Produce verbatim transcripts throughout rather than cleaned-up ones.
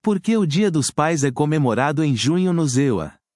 Por que o Dia dos Pais é comemorado em junho no Z E U A?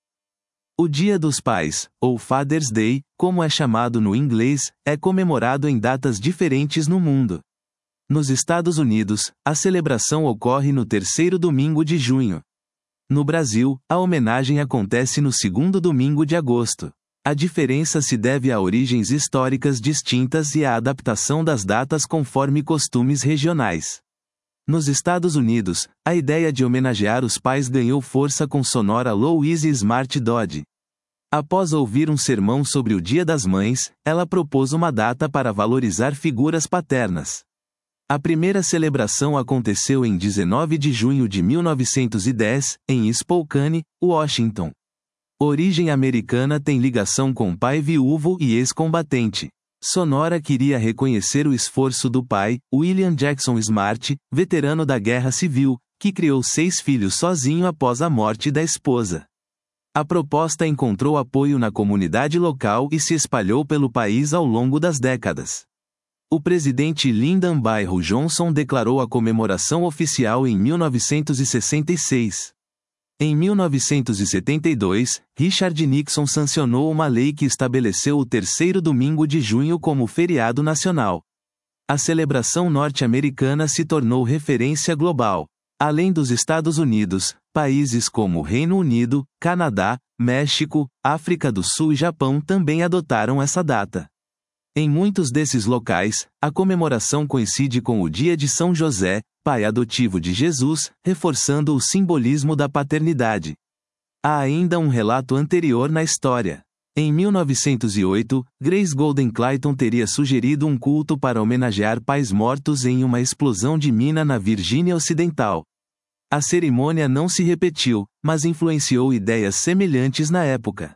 O Dia dos Pais, ou Father's Day, como é chamado no inglês, é comemorado em datas diferentes no mundo. Nos Estados Unidos, a celebração ocorre no terceiro domingo de junho. No Brasil, a homenagem acontece no segundo domingo de agosto. A diferença se deve a origens históricas distintas e à adaptação das datas conforme costumes regionais. Nos Estados Unidos, a ideia de homenagear os pais ganhou força com sonora Louise Smart Dodd. Após ouvir um sermão sobre o Dia das Mães, ela propôs uma data para valorizar figuras paternas. A primeira celebração aconteceu em dezenove de junho de mil novecentos e dez, em Spokane, Washington. Origem americana, tem ligação com pai viúvo e ex-combatente. Sonora queria reconhecer o esforço do pai, William Jackson Smart, veterano da Guerra Civil, que criou seis filhos sozinho após a morte da esposa. A proposta encontrou apoio na comunidade local e se espalhou pelo país ao longo das décadas. O presidente Lyndon B. Johnson declarou a comemoração oficial em mil novecentos e sessenta e seis. Em mil novecentos e setenta e dois, Richard Nixon sancionou uma lei que estabeleceu o terceiro domingo de junho como feriado nacional. A celebração norte-americana se tornou referência global. Além dos Estados Unidos, países como Reino Unido, Canadá, México, África do Sul e Japão também adotaram essa data. Em muitos desses locais, a comemoração coincide com o dia de São José, pai adotivo de Jesus, reforçando o simbolismo da paternidade. Há ainda um relato anterior na história. Em mil novecentos e oito, Grace Golden Clayton teria sugerido um culto para homenagear pais mortos em uma explosão de mina na Virgínia Ocidental. A cerimônia não se repetiu, mas influenciou ideias semelhantes na época.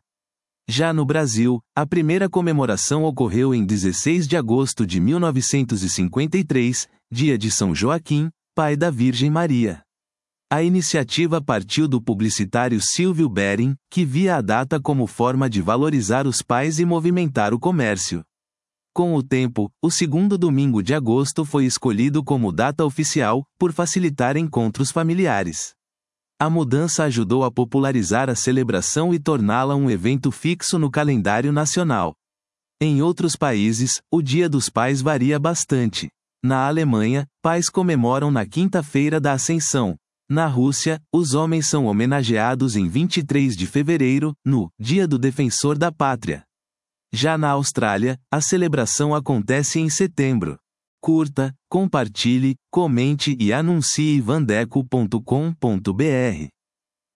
Já no Brasil, a primeira comemoração ocorreu em dezesseis de agosto de mil novecentos e cinquenta e três, dia de São Joaquim, pai da Virgem Maria. A iniciativa partiu do publicitário Silvio Bering, que via a data como forma de valorizar os pais e movimentar o comércio. Com o tempo, o segundo domingo de agosto foi escolhido como data oficial, por facilitar encontros familiares. A mudança ajudou a popularizar a celebração e torná-la um evento fixo no calendário nacional. Em outros países, o Dia dos Pais varia bastante. Na Alemanha, pais comemoram na Quinta-feira da Ascensão. Na Rússia, os homens são homenageados em vinte e três de fevereiro, no Dia do Defensor da Pátria. Já na Austrália, a celebração acontece em setembro. Curta, compartilhe, comente e anuncie vandeco ponto com ponto br.